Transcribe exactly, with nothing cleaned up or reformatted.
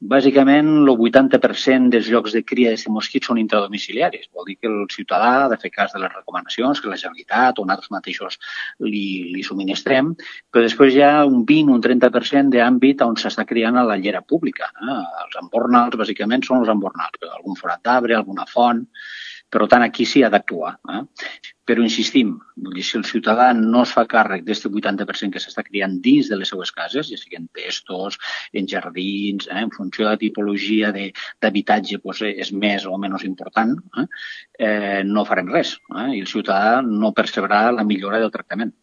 Bàsicament, el vuitanta per cent dels llocs de cria d'aquest mosquit són intradomiciliaris. Vol dir que el ciutadà ha de fer cas de les recomanacions que la Generalitat o nosaltres mateixos li, li subministrem, però després hi ha un vint o un trenta per cent d'àmbit on s'està criant a la llera pública. Eh? Els embornals, bàsicament, són els embornals. Algun forat d'arbre, alguna font. Per tant, aquí sí ha d'actuar. Eh? Però insistim, si el ciutadà no es fa càrrec d'aquest vuitanta per cent que s'està criant dins de les seues cases, ja sigui en testos, en jardins, eh, en funció de la tipologia d'habitatge doncs és més o menys important, eh, eh, no farem res. Eh, I el ciutadà no percebrà la millora del tractament.